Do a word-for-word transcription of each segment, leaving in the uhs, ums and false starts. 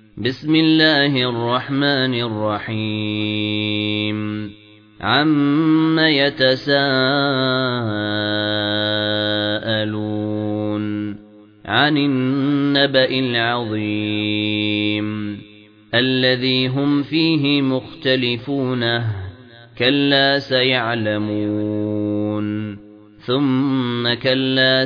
بسم الله الرحمن الرحيم عم يتساءلون عن النبأ العظيم الذي هم فيه مختلفون كلا سيعلمون ثم كلا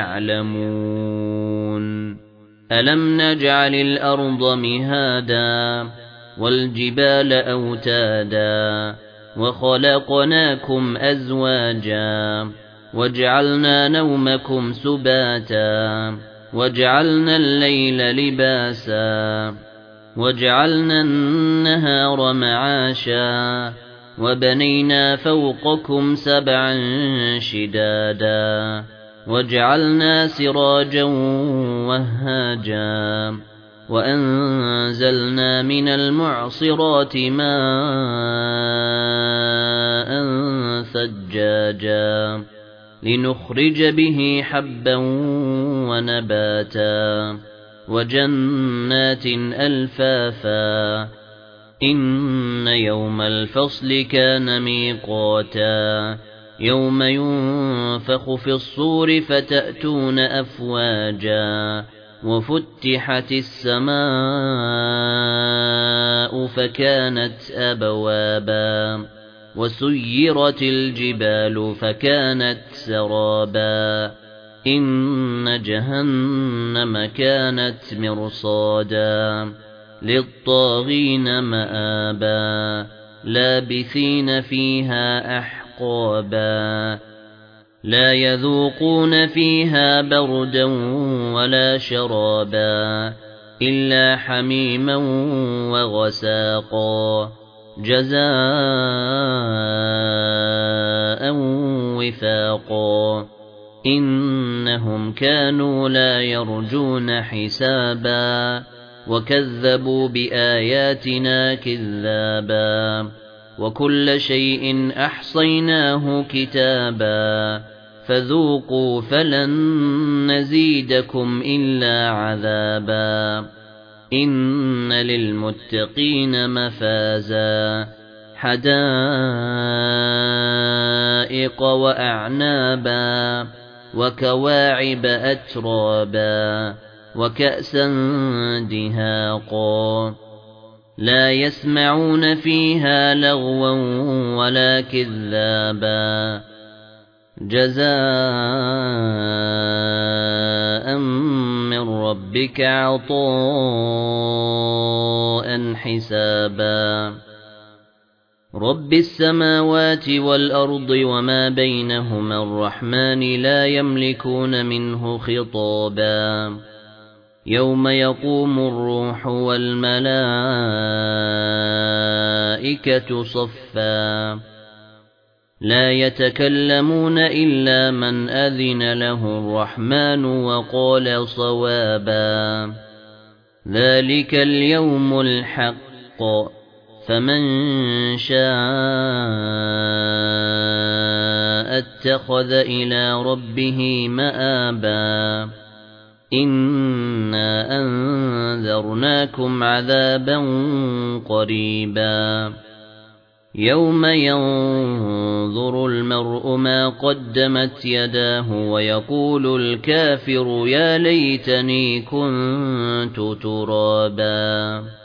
سيعلمون ألم نجعل الأرض مهادا والجبال أوتادا وخلقناكم أزواجا وجعلنا نومكم سباتا وجعلنا الليل لباسا وجعلنا النهار معاشا وبنينا فوقكم سبعا شدادا وجعلنا سراجا وهاجا وأنزلنا من المعصرات ماء ثجاجا لنخرج به حبا ونباتا وجنات ألفافا إن يوم الفصل كان ميقاتا يوم ينفخ في الصور فتأتون أفواجا وفتحت السماء فكانت أبوابا وسيرت الجبال فكانت سرابا إن جهنم كانت مرصادا للطاغين مآبا لابثين فيها أحقابا لا يذوقون فيها بردا ولا شرابا إلا حميما وغساقا جزاء وفاقا إنهم كانوا لا يرجون حسابا وكذبوا بآياتنا كذابا وكل شيء أحصيناه كتابا فذوقوا فلن نزيدكم إلا عذابا إن للمتقين مفازا حدائق وأعنابا وكواعب أترابا وكأسا دهاقا لا يسمعون فيها لغوا ولا كذابا جزاء من ربك عطاء حسابا رب السماوات والأرض وما بينهما الرحمن لا يملكون منه خطابا يوم يقوم الروح والملائكة صفا لا يتكلمون إلا من أذن له الرحمن وقال صوابا ذلك اليوم الحق فمن شاء اتخذ إلى ربه مآبا إنا أنذرناكم عذابا قريبا يوم ينظر المرء ما قدمت يداه ويقول الكافر يا ليتني كنت ترابا.